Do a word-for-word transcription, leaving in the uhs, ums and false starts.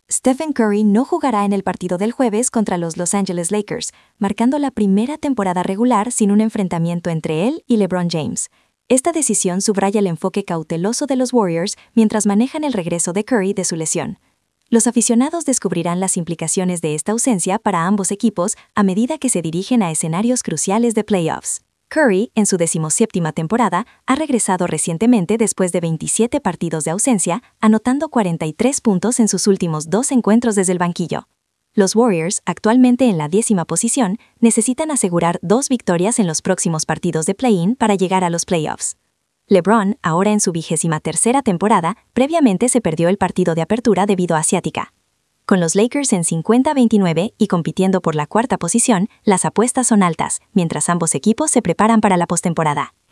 Stephen Curry no jugará en el partido del jueves contra los Los Angeles Lakers, marcando la primera temporada regular sin un enfrentamiento entre él y LeBron James. Esta decisión subraya el enfoque cauteloso de los Warriors mientras manejan el regreso de Curry de su lesión. Los aficionados descubrirán las implicaciones de esta ausencia para ambos equipos a medida que se dirigen a escenarios cruciales de playoffs. Curry, en su decimoséptima temporada, ha regresado recientemente después de veintisiete partidos de ausencia, anotando cuarenta y tres puntos en sus últimos dos encuentros desde el banquillo. Los Warriors, actualmente en la décima posición, necesitan asegurar dos victorias en los próximos partidos de play-in para llegar a los playoffs. LeBron, ahora en su vigésima tercera temporada, previamente se perdió el partido de apertura debido a ciática. Con los Lakers en cincuenta a veintinueve y compitiendo por la cuarta posición, las apuestas son altas, mientras ambos equipos se preparan para la postemporada.